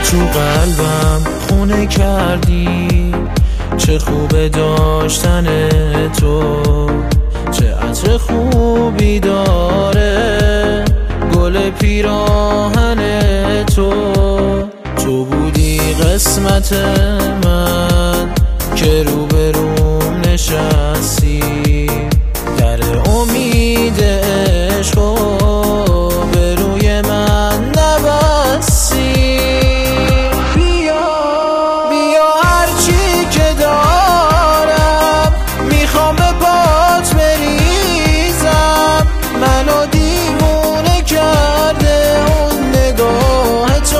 تو قلبم خونه کردی. چه خوبه داشتن تو، چه عطر خوبی داره گل پیراهن تو. تو بودی قسمت من که روبروم نشستی، در امید عشق به روی من نبستی. بیا بیا هرچی که دارم میخوام به پات بریزم. منو دیوونه کرده اون نگاه تو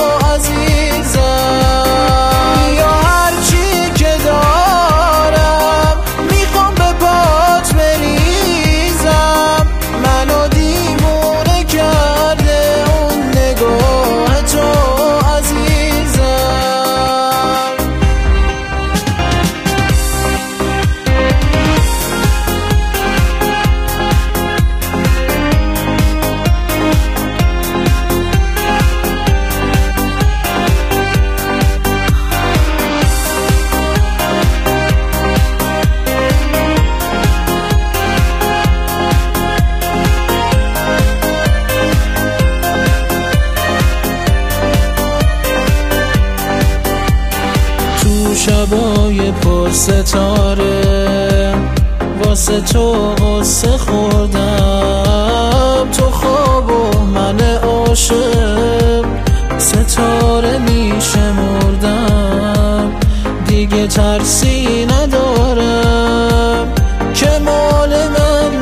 عزیزم. بیا هرچی که دارم میخوام به پات بریزم. منو دیوونه کرده اون نگاه تو عزیزم. شبای پر ستاره واسه تو غصه خوردم. تو خواب و من عاشق ستاره میشمردم. دیگه ترسی ندارم که مال من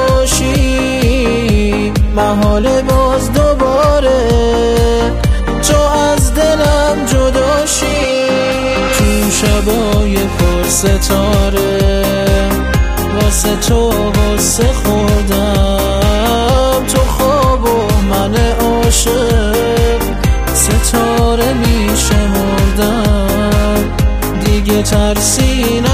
نباشی. محاله باز دوباره تو از دلم جداشی. شبای پر ستاره واسه تو غصه خوردم. تو خواب و من عاشق ستاره میشمردم. دیگه ترسی